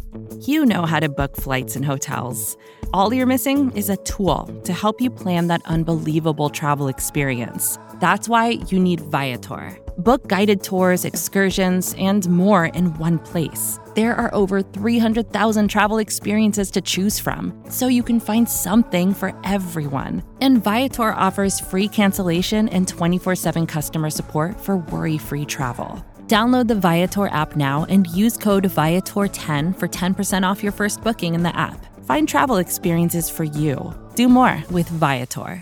You know how to book flights and hotels. All you're missing is a tool to help you plan that unbelievable travel experience. That's why you need Viator. Book guided tours, excursions, and more in one place. There are over 300,000 travel experiences to choose from, so you can find something for everyone. And Viator offers free cancellation and 24/7 customer support for worry-free travel. Download the Viator app now and use code Viator10 for 10% off your first booking in the app. Find travel experiences for you. Do more with Viator.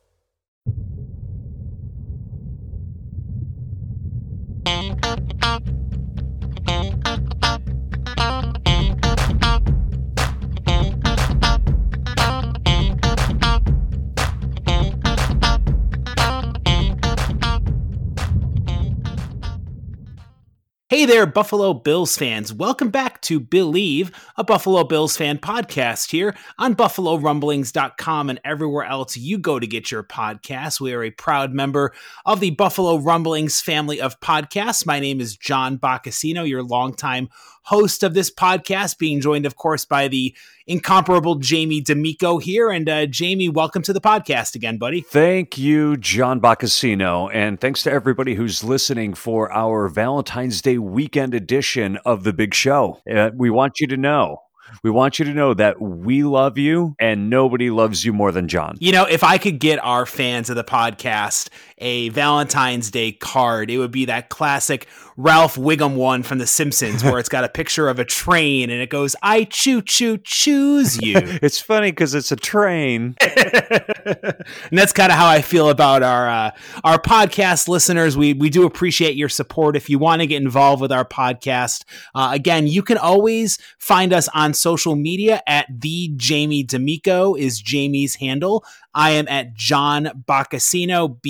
Hey there, Buffalo Bills fans. Welcome back to Believe, a Buffalo Bills fan podcast here on BuffaloRumblings.com and everywhere else you go to get your podcasts. We are a proud member of the Buffalo Rumblings family of podcasts. My name is John Boccacino, your longtime host of this podcast, being joined, of course, by the incomparable Jamie D'Amico here. And Jamie, welcome to the podcast again, buddy. Thank you, John Boccacino, and thanks to everybody who's listening for our Valentine's Day weekend edition of The Big Show. We want you to know that we love you and nobody loves you more than John. You know, if I could get our fans of the podcast a Valentine's Day card, it would be that classic Ralph Wiggum one from The Simpsons where it's got a picture of a train and it goes, "I choose you." It's funny because it's a train. And that's kind of how I feel about our podcast listeners. We do appreciate your support. If you want to get involved with our podcast, again, you can always find us on social media at the Jamie D'Amico is Jamie's handle. I am at John Boccacino,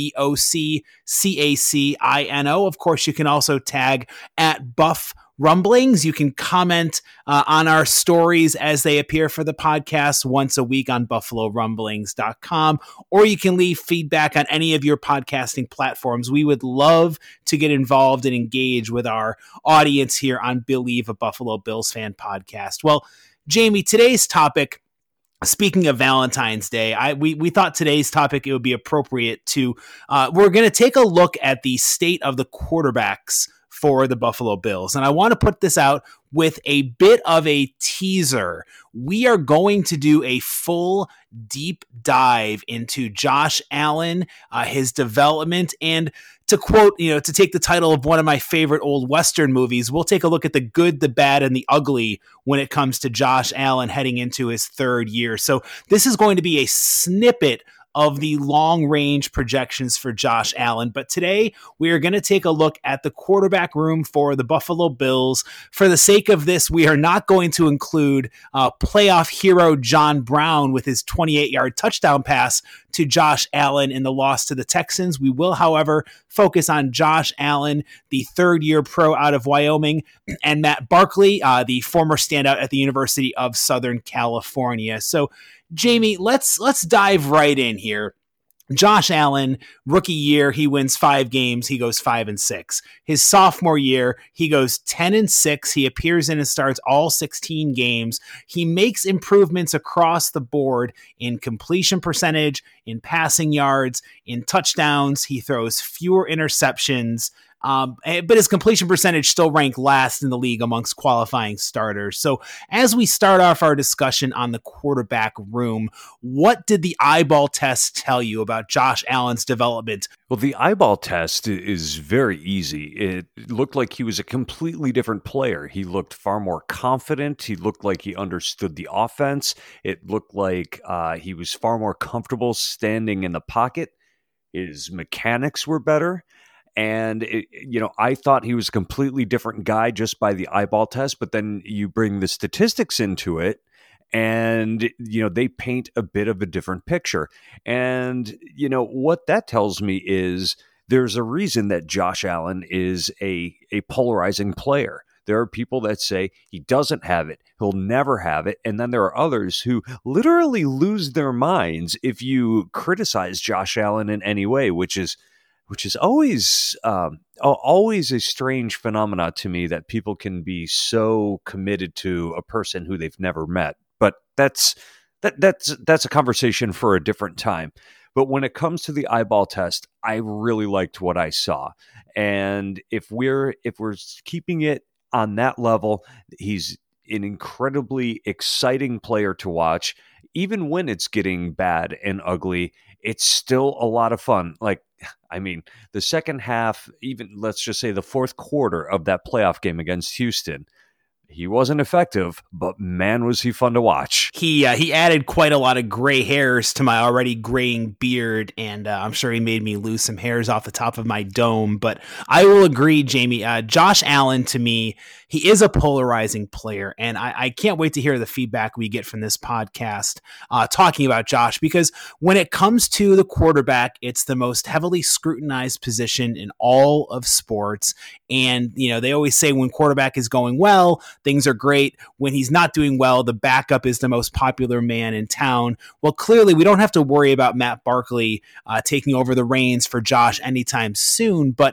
BOCCACINO. Of course, you can also tag at Buff Rumblings. You can comment on our stories as they appear for the podcast once a week on BuffaloRumblings.com, or you can leave feedback on any of your podcasting platforms. We would love to get involved and engage with our audience here on Believe, a Buffalo Bills fan podcast. Well, Jamie, today's topic, speaking of Valentine's Day, we thought today's topic, it would be appropriate to, we're going to take a look at the state of the quarterbacks for the Buffalo Bills. And I want to put this out with a bit of a teaser. We are going to do a full deep dive into Josh Allen, his development, and to quote, to take the title of one of my favorite old Western movies, we'll take a look at the good, the bad, and the ugly when it comes to Josh Allen heading into his third year. So this is going to be a snippet of the long-range projections for Josh Allen. But today, we are going to take a look at the quarterback room for the Buffalo Bills. For the sake of this, we are not going to include playoff hero John Brown with his 28-yard touchdown pass to Josh Allen in the loss to the Texans. We will, however, focus on Josh Allen, the third-year pro out of Wyoming, and Matt Barkley, the former standout at the University of Southern California. So, Jamie, let's dive right in here. Josh Allen, rookie year, he wins 5 games. He goes 5-6. His sophomore year, he goes 10-6. He appears in and starts all 16 games. He makes improvements across the board in completion percentage, in passing yards, in touchdowns. He throws fewer interceptions. But his completion percentage still ranked last in the league amongst qualifying starters. So as we start off our discussion on the quarterback room, what did the eyeball test tell you about Josh Allen's development? Well, the eyeball test is very easy. It looked like he was a completely different player. He looked far more confident. He looked like he understood the offense. It looked like he was far more comfortable standing in the pocket. His mechanics were better. And, I thought he was a completely different guy just by the eyeball test, but then you bring the statistics into it and, they paint a bit of a different picture. And, what that tells me is there's a reason that Josh Allen is a polarizing player. There are people that say he doesn't have it, he'll never have it. And then there are others who literally lose their minds if you criticize Josh Allen in any way, which is which is always a strange phenomena to me, that people can be so committed to a person who they've never met. But that's a conversation for a different time. But when it comes to the eyeball test, I really liked what I saw. And if we're keeping it on that level, he's an incredibly exciting player to watch. Even when it's getting bad and ugly, it's still a lot of fun. Like, I mean, the second half, even let's just say the fourth quarter of that playoff game against Houston, he wasn't effective, but man, was he fun to watch. He added quite a lot of gray hairs to my already graying beard, and I'm sure he made me lose some hairs off the top of my dome. But I will agree, Jamie, Josh Allen, to me, he is a polarizing player, and I can't wait to hear the feedback we get from this podcast talking about Josh, because when it comes to the quarterback, it's the most heavily scrutinized position in all of sports. And, they always say when quarterback is going well, things are great. When he's not doing well, the backup is the most popular man in town. Well, clearly, we don't have to worry about Matt Barkley taking over the reins for Josh anytime soon. But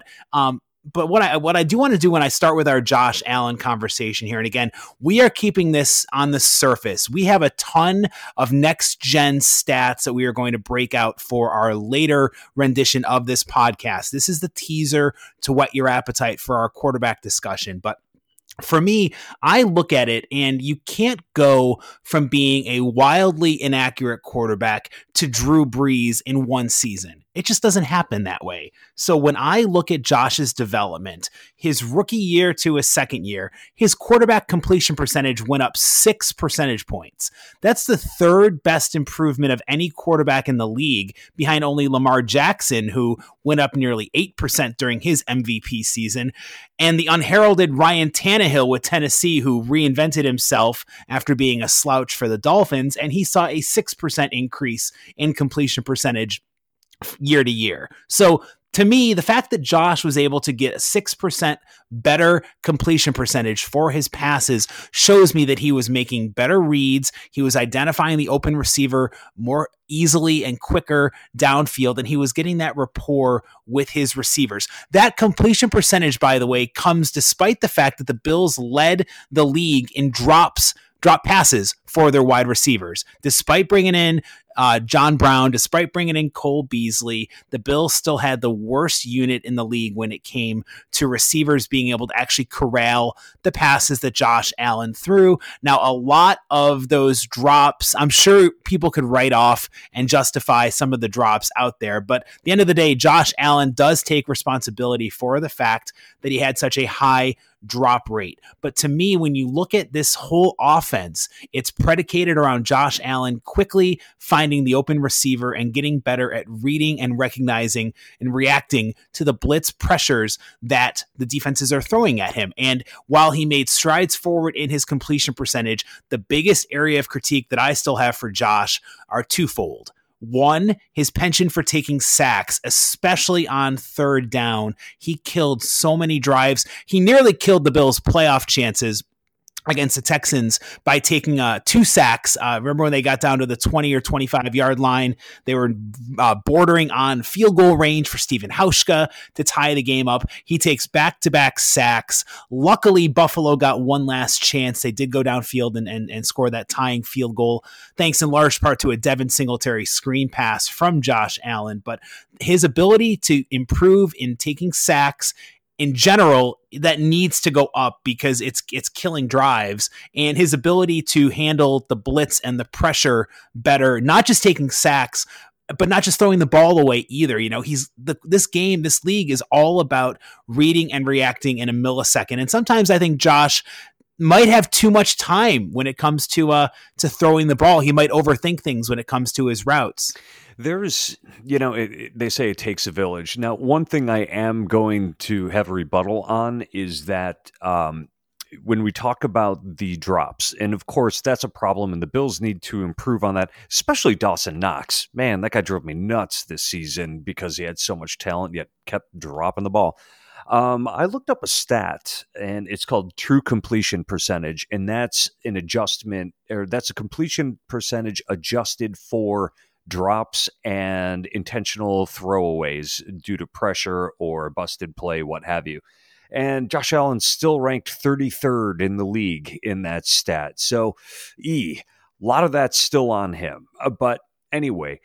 what I do want to do when I start with our Josh Allen conversation here, and again, we are keeping this on the surface. We have a ton of next-gen stats that we are going to break out for our later rendition of this podcast. This is the teaser to whet your appetite for our quarterback discussion. But for me, I look at it, and you can't go from being a wildly inaccurate quarterback to Drew Brees in one season. It just doesn't happen that way. So when I look at Josh's development, his rookie year to his second year, his quarterback completion percentage went up 6 percentage points. That's the third best improvement of any quarterback in the league, behind only Lamar Jackson, who went up nearly 8% during his MVP season, and the unheralded Ryan Tannehill with Tennessee, who reinvented himself after being a slouch for the Dolphins, and he saw a 6% increase in completion percentage year to year. So to me, the fact that Josh was able to get a 6% better completion percentage for his passes shows me that he was making better reads. He was identifying the open receiver more easily and quicker downfield, and he was getting that rapport with his receivers. That completion percentage, by the way, comes despite the fact that the Bills led the league in drop passes for their wide receivers. Despite bringing in John Brown, despite bringing in Cole Beasley, the Bills still had the worst unit in the league when it came to receivers being able to actually corral the passes that Josh Allen threw. Now, a lot of those drops, I'm sure people could write off and justify some of the drops out there, but at the end of the day, Josh Allen does take responsibility for the fact that he had such a high drop rate. But to me, when you look at this whole offense, it's predicated around Josh Allen quickly finding the open receiver and getting better at reading and recognizing and reacting to the blitz pressures that the defenses are throwing at him. And while he made strides forward in his completion percentage, the biggest area of critique that I still have for Josh are twofold. One, his penchant for taking sacks, especially on third down. He killed so many drives. He nearly killed the Bills' playoff chances against the Texans by taking 2 sacks. Remember when they got down to the 20 or 25 yard line, they were bordering on field goal range for Stephen Hauschka to tie the game up. He takes back-to-back sacks. Luckily, Buffalo got one last chance. They did go downfield and score that tying field goal, thanks in large part to a Devin Singletary screen pass from Josh Allen. But his ability to improve in taking sacks in general, that needs to go up because it's killing drives, and his ability to handle the blitz and the pressure better, not just taking sacks, but not just throwing the ball away either. This league is all about reading and reacting in a millisecond. And sometimes I think Josh might have too much time when it comes to throwing the ball. He might overthink things when it comes to his routes. There's, they say it takes a village. Now, one thing I am going to have a rebuttal on is that when we talk about the drops, and of course that's a problem, and the Bills need to improve on that, especially Dawson Knox. Man, that guy drove me nuts this season because he had so much talent, yet kept dropping the ball. I looked up a stat, and it's called true completion percentage, and that's an adjustment, or that's a completion percentage adjusted for drops and intentional throwaways due to pressure or busted play, what have you. And Josh Allen still ranked 33rd in the league in that stat. So, a lot of that's still on him. But anyway,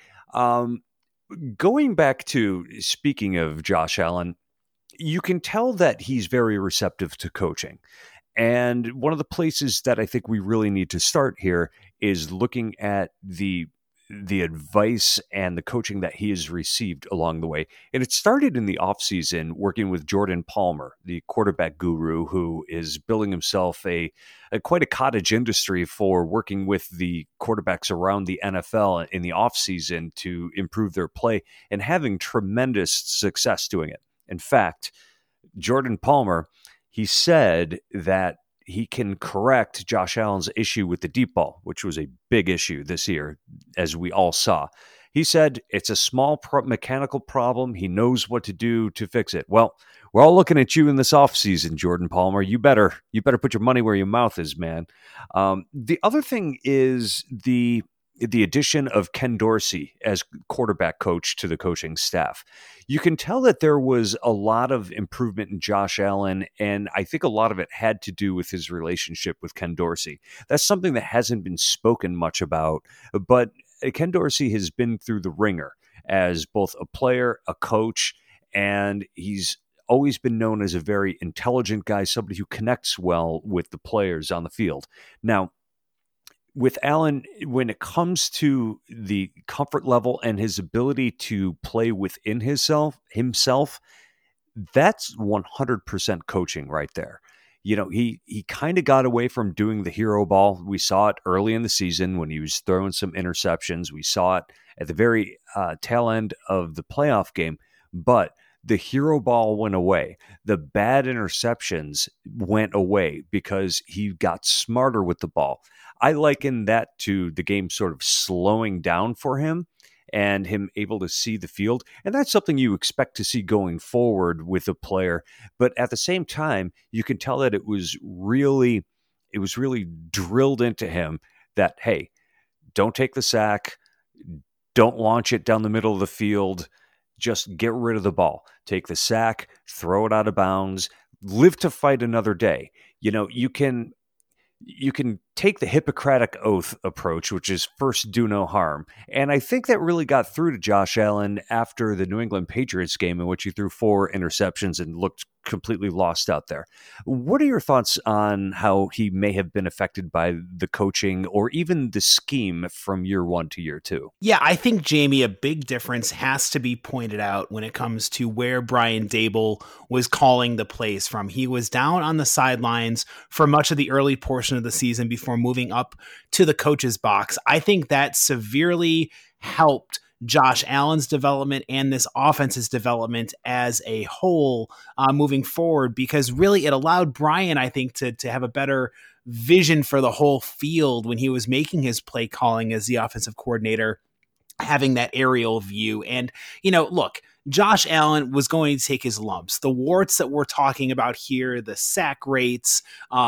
going back to speaking of Josh Allen, you can tell that he's very receptive to coaching. And one of the places that I think we really need to start here is looking at the advice and the coaching that he has received along the way. And it started in the offseason working with Jordan Palmer, the quarterback guru, who is building himself a quite a cottage industry for working with the quarterbacks around the NFL in the offseason to improve their play and having tremendous success doing it. In fact, Jordan Palmer, he said that he can correct Josh Allen's issue with the deep ball, which was a big issue this year, as we all saw. He said it's a small mechanical problem. He knows what to do to fix it. Well, we're all looking at you in this offseason, Jordan Palmer. You better put your money where your mouth is, man. The other thing is the addition of Ken Dorsey as quarterback coach to the coaching staff. You can tell that there was a lot of improvement in Josh Allen, and I think a lot of it had to do with his relationship with Ken Dorsey. That's something that hasn't been spoken much about, but Ken Dorsey has been through the ringer as both a player, a coach, and he's always been known as a very intelligent guy, somebody who connects well with the players on the field. Now, with Allen, when it comes to the comfort level and his ability to play within himself, that's 100% coaching right there. You know, he kind of got away from doing the hero ball. We saw it early in the season when he was throwing some interceptions. We saw it at the very tail end of the playoff game, but the hero ball went away. The bad interceptions went away because he got smarter with the ball. I liken that to the game sort of slowing down for him and him able to see the field. And that's something you expect to see going forward with a player. But at the same time, you can tell that it was really drilled into him that, hey, don't take the sack, don't launch it down the middle of the field, just get rid of the ball. Take the sack, throw it out of bounds, live to fight another day. You know, you can take the Hippocratic Oath approach, which is first do no harm. And I think that really got through to Josh Allen after the New England Patriots game in which he threw 4 interceptions and looked completely lost out there. What are your thoughts on how he may have been affected by the coaching or even the scheme from year 1 to year 2? Yeah, I think, Jamie, a big difference has to be pointed out when it comes to where Brian Daboll was calling the plays from. He was down on the sidelines for much of the early portion of the season before moving up to the coach's box. I think that severely helped Josh Allen's development and this offense's development as a whole moving forward, because really it allowed Brian, I think, to have a better vision for the whole field when he was making his play calling as the offensive coordinator, having that aerial view. And, you know, look, Josh Allen was going to take his lumps. The warts that we're talking about here, the sack rates,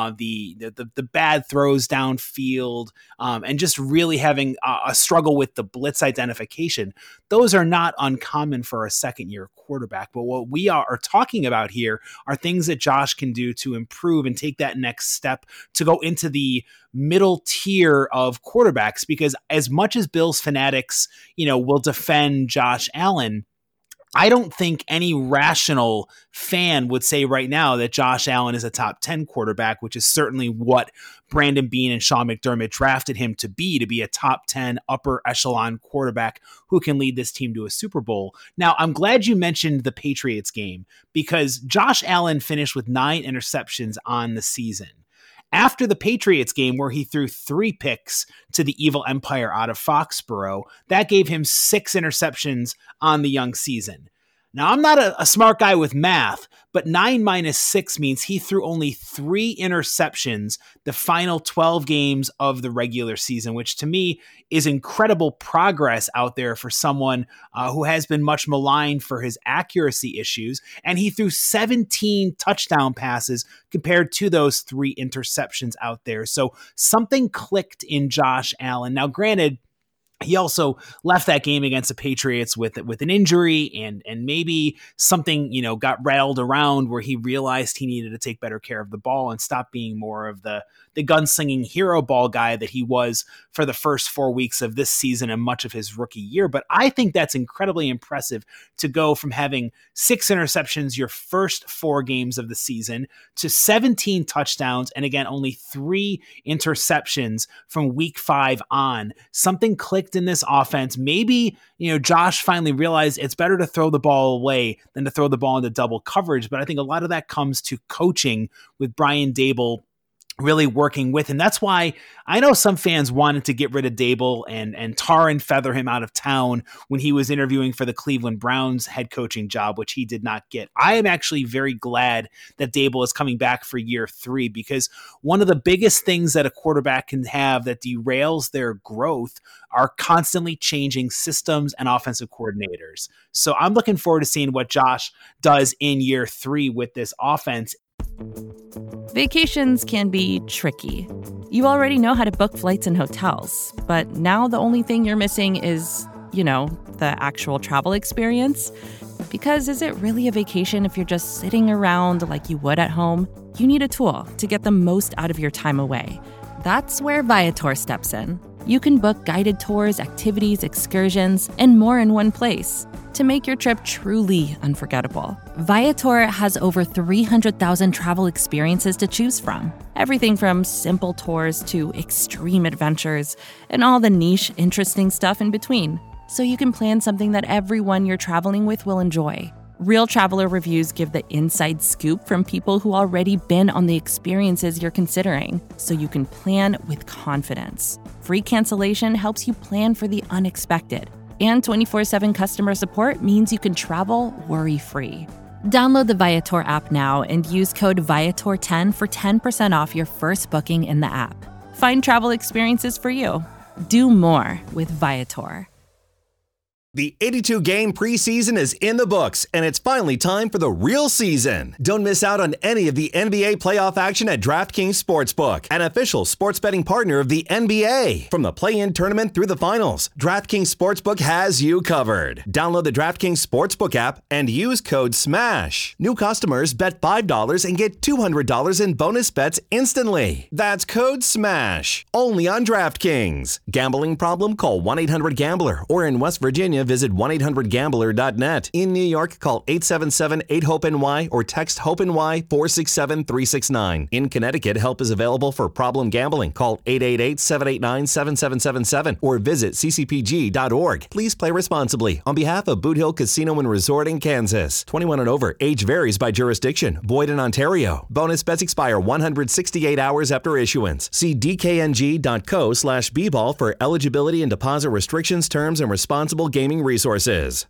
the bad throws downfield, and just really having a struggle with the blitz identification, those are not uncommon for a second-year quarterback. But what we are talking about here are things that Josh can do to improve and take that next step to go into the middle tier of quarterbacks. Because as much as Bills fanatics, you know, will defend Josh Allen, I don't think any rational fan would say right now that Josh Allen is a top 10 quarterback, which is certainly what Brandon Beane and Sean McDermott drafted him to be a top 10 upper echelon quarterback who can lead this team to a Super Bowl. Now, I'm glad you mentioned the Patriots game, because Josh Allen finished with 9 interceptions on the season. After the Patriots game, where he threw 3 picks to the evil empire out of Foxborough, that gave him 6 interceptions on the young season. Now, I'm not a smart guy with math, but 9 minus 6 means he threw only 3 interceptions the final 12 games of the regular season, which to me is incredible progress out there for someone who has been much maligned for his accuracy issues. And he threw 17 touchdown passes compared to those 3 interceptions out there. So something clicked in Josh Allen. Now, granted, He also left that game against the Patriots with an injury and maybe something, got rattled around where he realized he needed to take better care of the ball and stop being more of the gunslinging hero ball guy that he was for the first 4 weeks of this season and much of his rookie year. But I think that's incredibly impressive to go from having 6 interceptions your first 4 games of the season to 17 touchdowns. And again, only 3 interceptions from week 5 on. Something clicked in this offense. Maybe, Josh finally realized it's better to throw the ball away than to throw the ball into double coverage. But I think a lot of that comes to coaching with Brian Daboll really working with him. That's why I know some fans wanted to get rid of Daboll and tar and feather him out of town when he was interviewing for the Cleveland Browns head coaching job, which he did not get. I am actually very glad that Daboll is coming back for year 3, because one of the biggest things that a quarterback can have that derails their growth are constantly changing systems and offensive coordinators. So I'm looking forward to seeing what Josh does in year 3 with this offense. Vacations can be tricky. You already know how to book flights and hotels, but now the only thing you're missing is, the actual travel experience. Because is it really a vacation if you're just sitting around like you would at home? You need a tool to get the most out of your time away. That's where Viator steps in. You can book guided tours, activities, excursions, and more in one place to make your trip truly unforgettable. Viator has over 300,000 travel experiences to choose from. Everything from simple tours to extreme adventures and all the niche, interesting stuff in between. So you can plan something that everyone you're traveling with will enjoy. Real traveler reviews give the inside scoop from people who already been on the experiences you're considering, so you can plan with confidence. Free cancellation helps you plan for the unexpected. And 24/7 customer support means you can travel worry-free. Download the Viator app now and use code Viator10 for 10% off your first booking in the app. Find travel experiences for you. Do more with Viator. The 82-game preseason is in the books, and it's finally time for the real season. Don't miss out on any of the NBA playoff action at DraftKings Sportsbook, an official sports betting partner of the NBA. From the play-in tournament through the finals, DraftKings Sportsbook has you covered. Download the DraftKings Sportsbook app and use code SMASH. New customers bet $5 and get $200 in bonus bets instantly. That's code SMASH. Only on DraftKings. Gambling problem? Call 1-800-GAMBLER. Or in West Virginia, visit 1-800-GAMBLER.net. In New York, call 877-8-HOPE-NY or text HOPE-NY 467-369. In Connecticut, help is available for problem gambling. Call 888-789-7777 or visit ccpg.org. Please play responsibly. On behalf of Boot Hill Casino and Resort in Kansas. 21 and over. Age varies by jurisdiction. Void in Ontario. Bonus bets expire 168 hours after issuance. See dkng.co/bball for eligibility and deposit restrictions, terms, and responsible gaming resources.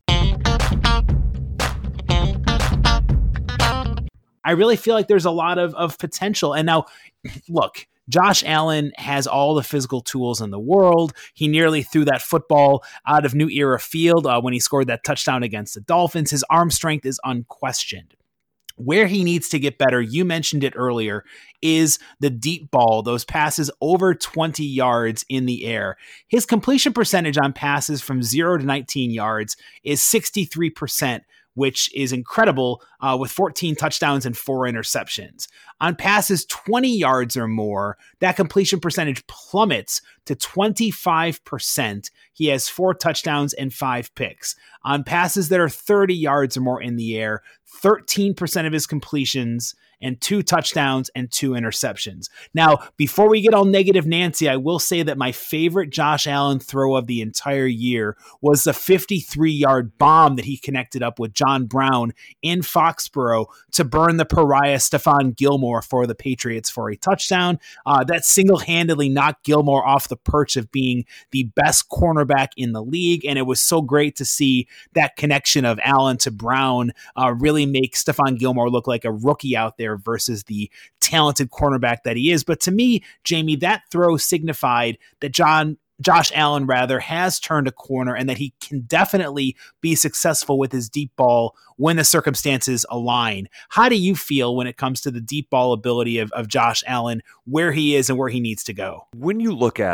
I really feel like there's a lot of potential. And now, look, Josh Allen has all the physical tools in the world. He nearly threw that football out of New Era Field when he scored that touchdown against the Dolphins. His arm strength is unquestioned. Where he needs to get better, you mentioned it earlier, is the deep ball, those passes over 20 yards in the air. His completion percentage on passes from 0 to 19 yards is 63%, which is incredible, with 14 touchdowns and 4 interceptions. On passes 20 yards or more, that completion percentage plummets to 25%. He has 4 touchdowns and 5 picks. On passes that are 30 yards or more in the air, 13% of his completions and 2 touchdowns and 2 interceptions. Now, before we get all negative Nancy, I will say that my favorite Josh Allen throw of the entire year was the 53-yard bomb that he connected up with John Brown in Foxborough to burn the pariah Stephon Gilmore for the Patriots for a touchdown. That single-handedly knocked Gilmore off the perch of being the best cornerback in the league, and it was so great to see that connection of Allen to Brown really make Stephon Gilmore look like a rookie out there versus the talented cornerback that he is. But to me, Jamie, that throw signified that Josh Allen has turned a corner and that he can definitely be successful with his deep ball when the circumstances align. How do you feel when it comes to the deep ball ability of Josh Allen, where he is and where he needs to go? When you look at it,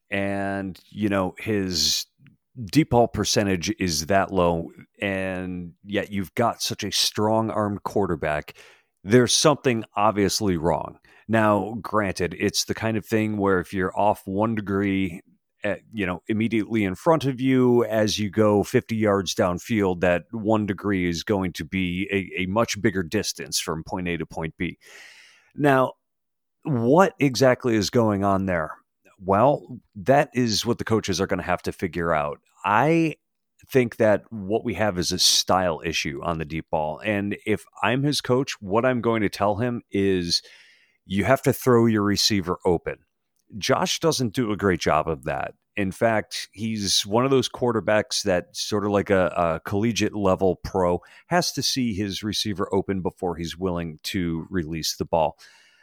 And, his deep ball percentage is that low, and yet you've got such a strong armed quarterback. There's something obviously wrong. Now, granted, it's the kind of thing where if you're off 1 degree, immediately in front of you as you go 50 yards downfield, that 1 degree is going to be a much bigger distance from point A to point B. Now, what exactly is going on there? Well, that is what the coaches are going to have to figure out. I think that what we have is a style issue on the deep ball. And if I'm his coach, what I'm going to tell him is you have to throw your receiver open. Josh doesn't do a great job of that. In fact, he's one of those quarterbacks that sort of like a collegiate level pro has to see his receiver open before he's willing to release the ball.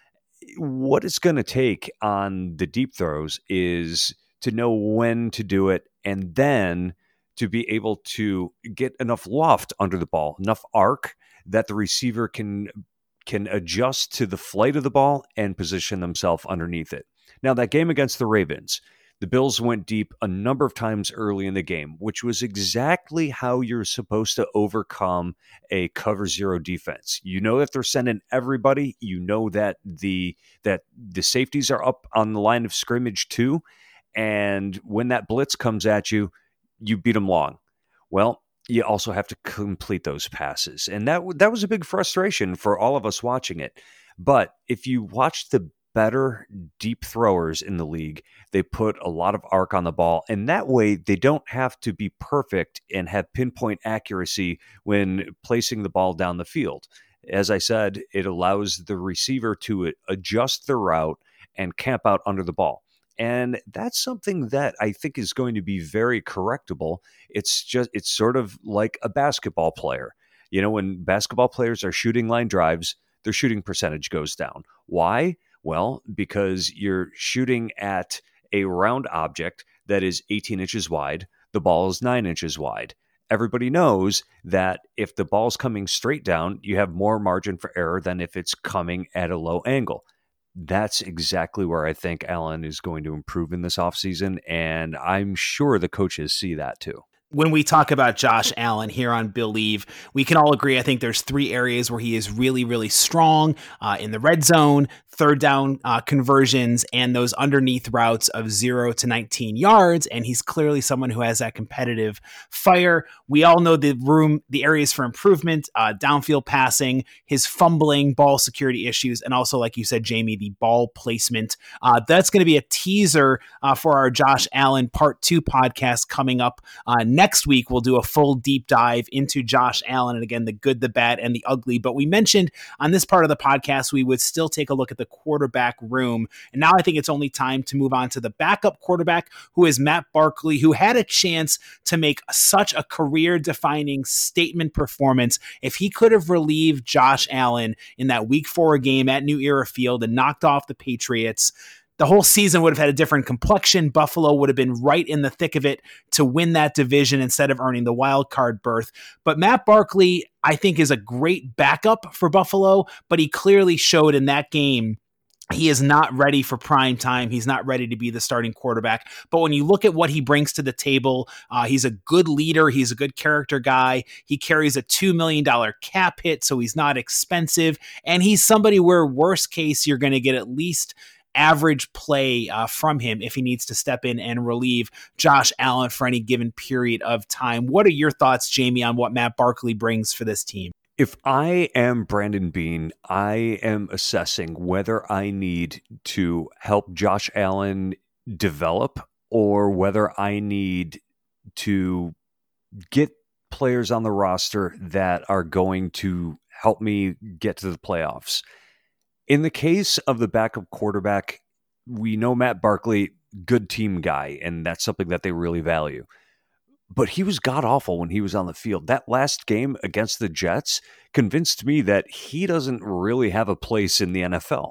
What it's going to take on the deep throws is to know when to do it, and then to be able to get enough loft under the ball, enough arc that the receiver can adjust to the flight of the ball and position themselves underneath it. Now, that game against the Ravens, the Bills went deep a number of times early in the game, which was exactly how you're supposed to overcome a cover zero defense. You know that they're sending everybody. You know that the safeties are up on the line of scrimmage too. And when that blitz comes at you, you beat them long. Well, you also have to complete those passes. And that was a big frustration for all of us watching it. But if you watch the better deep throwers in the league, they put a lot of arc on the ball, and that way they don't have to be perfect and have pinpoint accuracy when placing the ball down the field. As I said, it allows the receiver to adjust the route and camp out under the ball. And that's something that I think is going to be very correctable. It's sort of like a basketball player. When basketball players are shooting line drives, their shooting percentage goes down. Why? Well, because you're shooting at a round object that is 18 inches wide. The ball is 9 inches wide. Everybody knows that if the ball's coming straight down, you have more margin for error than if it's coming at a low angle. That's exactly where I think Allen is going to improve in this offseason, and I'm sure the coaches see that too. When we talk about Josh Allen here on Believe, we can all agree, I think there's 3 areas where he is really, really strong in the red zone, third down conversions, and those underneath routes of 0 to 19 yards. And he's clearly someone who has that competitive fire. We all know the areas for improvement, downfield passing, his fumbling, ball security issues, and also, like you said, Jamie, the ball placement. That's going to be a teaser for our Josh Allen Part 2 podcast coming up next week. We'll do a full deep dive into Josh Allen, and again, the good, the bad, and the ugly. But we mentioned on this part of the podcast, we would still take a look at the quarterback room. And now I think it's only time to move on to the backup quarterback, who is Matt Barkley, who had a chance to make such a career-defining statement performance. If he could have relieved Josh Allen in that Week 4 game at New Era Field and knocked off the Patriots, the whole season would have had a different complexion. Buffalo would have been right in the thick of it to win that division instead of earning the wild card berth. But Matt Barkley, I think, is a great backup for Buffalo, but he clearly showed in that game he is not ready for prime time. He's not ready to be the starting quarterback. But when you look at what he brings to the table, he's a good leader. He's a good character guy. He carries a $2 million cap hit, so he's not expensive. And he's somebody where, worst case, you're going to get at least average play from him if he needs to step in and relieve Josh Allen for any given period of time. What are your thoughts, Jamie, on what Matt Barkley brings for this team? If I am Brandon Beane, I am assessing whether I need to help Josh Allen develop or whether I need to get players on the roster that are going to help me get to the playoffs. In the case of the backup quarterback, we know Matt Barkley, good team guy, and that's something that they really value. But he was god-awful when he was on the field. That last game against the Jets convinced me that he doesn't really have a place in the NFL.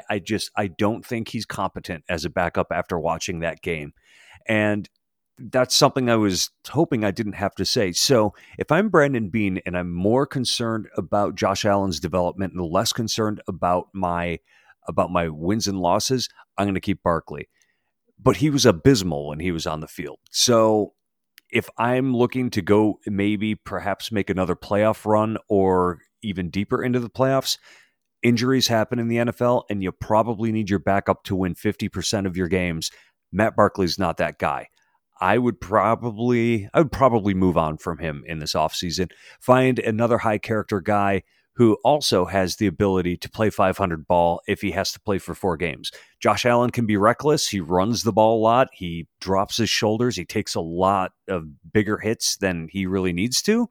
I don't think he's competent as a backup after watching that game. And that's something I was hoping I didn't have to say. So if I'm Brandon Beane and I'm more concerned about Josh Allen's development and less concerned about my wins and losses, I'm going to keep Barkley. but he was abysmal when he was on the field. So if I'm looking to go maybe perhaps make another playoff run or even deeper into the playoffs, injuries happen in the NFL, and you probably need your backup to win 50% of your games. Matt Barkley's not that guy. I would probably move on from him in this offseason. Find another high character guy who also has the ability to play 500 ball if he has to play for 4 games. Josh Allen can be reckless. He runs the ball a lot. He drops his shoulders. He takes a lot of bigger hits than he really needs to.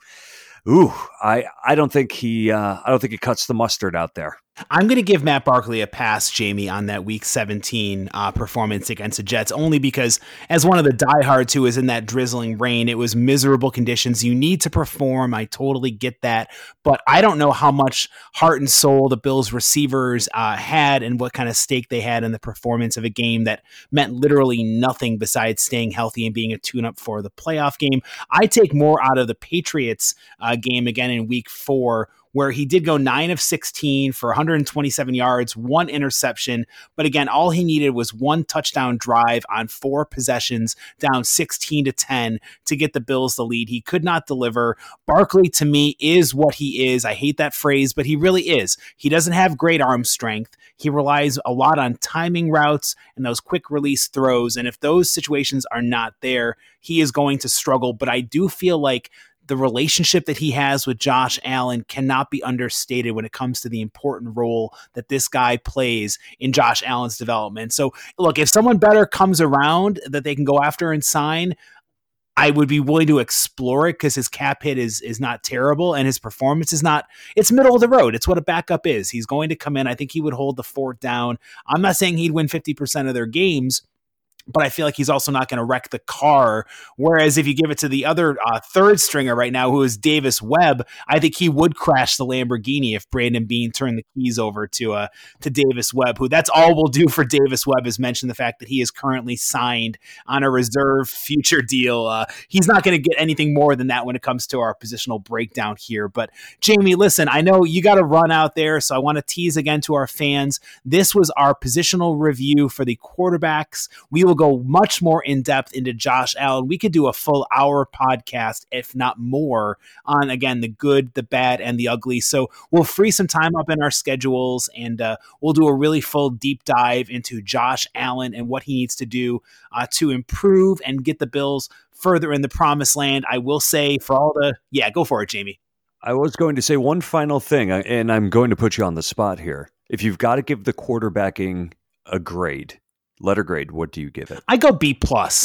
I don't think he cuts the mustard out there. I'm going to give Matt Barkley a pass, Jamie, on that Week 17 performance against the Jets, only because as one of the diehards who was in that drizzling rain, it was miserable conditions. You need to perform. I totally get that. But I don't know how much heart and soul the Bills receivers had and what kind of stake they had in the performance of a game that meant literally nothing besides staying healthy and being a tune-up for the playoff game. I take more out of the Patriots game again in Week 4, where he did go 9 of 16 for 127 yards, 1 interception. But again, all he needed was 1 touchdown drive on 4 possessions, down 16-10 to get the Bills the lead. He could not deliver. Barkley, to me, is what he is. I hate that phrase, but he really is. He doesn't have great arm strength. He relies a lot on timing routes and those quick release throws. And if those situations are not there, he is going to struggle. But I do feel like the relationship that he has with Josh Allen cannot be understated when it comes to the important role that this guy plays in Josh Allen's development. So look, if someone better comes around that they can go after and sign, I would be willing to explore it because his cap hit is not terrible and his performance is not, it's middle of the road. It's what a backup is. He's going to come in. I think he would hold the fort down. I'm not saying he'd win 50% of their games, but I feel like he's also not going to wreck the car. Whereas if you give it to the other third stringer right now, who is Davis Webb, I think he would crash the Lamborghini if Brandon Beane turned the keys over to Davis Webb, who that's all we'll do for Davis Webb is mention the fact that he is currently signed on a reserve future deal. He's not going to get anything more than that when it comes to our positional breakdown here. But Jamie, listen, I know you got to run out there, so I want to tease again to our fans. This was our positional review for the quarterbacks. We will go much more in depth into Josh Allen. We could do a full hour podcast, if not more, on, again, the good, the bad, and the ugly. So we'll free some time up in our schedules, and we'll do a really full deep dive into Josh Allen and what he needs to do to improve and get the Bills further in the promised land. I will say for all the... Yeah, go for it, Jamie. I was going to say one final thing, and I'm going to put you on the spot here. If you've got to give the quarterbacking a grade, letter grade, what do you give it? I go B+.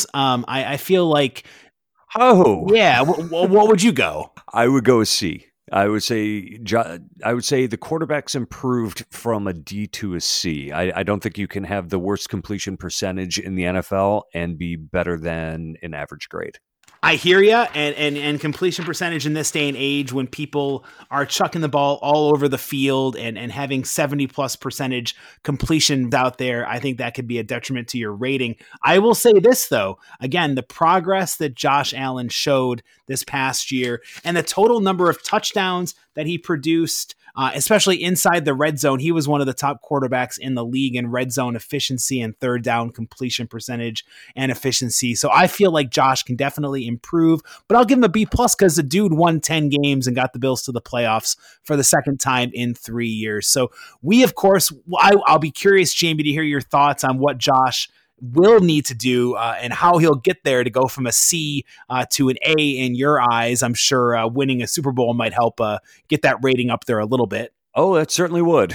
I feel like... Oh! Yeah, what would you go? I would go a C. I would say the quarterback's improved from a D to a C. I don't think you can have the worst completion percentage in the NFL and be better than an average grade. I hear you, and completion percentage in this day and age when people are chucking the ball all over the field and having 70+% completions out there, I think that could be a detriment to your rating. I will say this, though. Again, the progress that Josh Allen showed this past year and the total number of touchdowns that he produced, especially inside the red zone. He was one of the top quarterbacks in the league in red zone efficiency and third down completion percentage and efficiency. So I feel like Josh can definitely improve, but I'll give him a B+ because the dude won 10 games and got the Bills to the playoffs for the second time in 3 years. So we, of course, I'll be curious, Jamie, to hear your thoughts on what Josh will need to do and how he'll get there to go from a C to an A in your eyes. I'm sure winning a Super Bowl might help get that rating up there a little bit. Oh, that certainly would.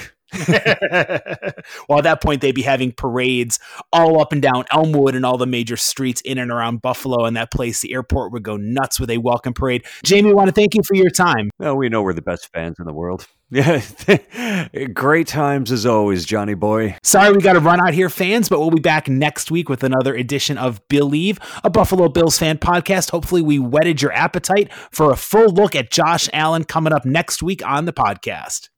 Well, at that point, they'd be having parades all up and down Elmwood and all the major streets in and around Buffalo, and that place, the airport, would go nuts with a welcome parade. Jamie, I want to thank you for your time. Well, we know we're the best fans in the world. Yeah, great times as always, Johnny boy. Sorry we got to run out here, fans, but we'll be back next week with another edition of Believe, a Buffalo Bills fan podcast. Hopefully we whetted your appetite for a full look at Josh Allen coming up next week on the podcast.